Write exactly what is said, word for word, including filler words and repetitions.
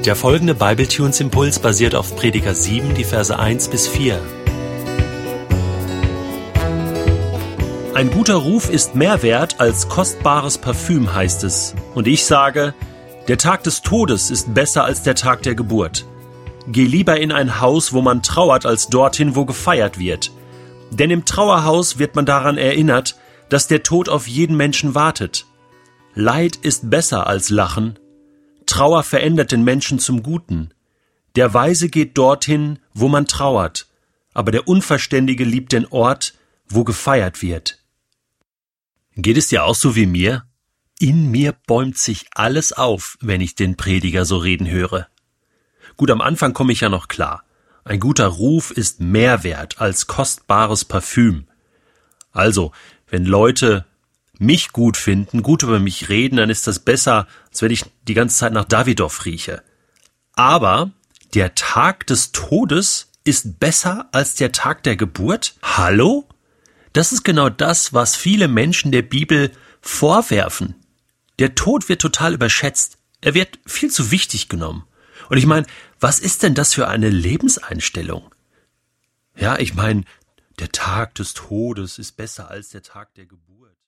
Der folgende Bibletunes-Impuls basiert auf Prediger sieben, die Verse eins bis vier. Ein guter Ruf ist mehr wert als kostbares Parfüm, heißt es. Und ich sage, der Tag des Todes ist besser als der Tag der Geburt. Geh lieber in ein Haus, wo man trauert, als dorthin, wo gefeiert wird. Denn im Trauerhaus wird man daran erinnert, dass der Tod auf jeden Menschen wartet. Leid ist besser als Lachen. Trauer verändert den Menschen zum Guten. Der Weise geht dorthin, wo man trauert, aber der Unverständige liebt den Ort, wo gefeiert wird. Geht es dir auch so wie mir? In mir bäumt sich alles auf, wenn ich den Prediger so reden höre. Gut, am Anfang komme ich ja noch klar. Ein guter Ruf ist mehr wert als kostbares Parfüm. Also, wenn Leute mich gut finden, gut über mich reden, dann ist das besser, als wenn ich die ganze Zeit nach Davidoff rieche. Aber der Tag des Todes ist besser als der Tag der Geburt? Hallo? Das ist genau das, was viele Menschen der Bibel vorwerfen. Der Tod wird total überschätzt. Er wird viel zu wichtig genommen. Und ich meine, was ist denn das für eine Lebenseinstellung? Ja, ich meine, der Tag des Todes ist besser als der Tag der Geburt.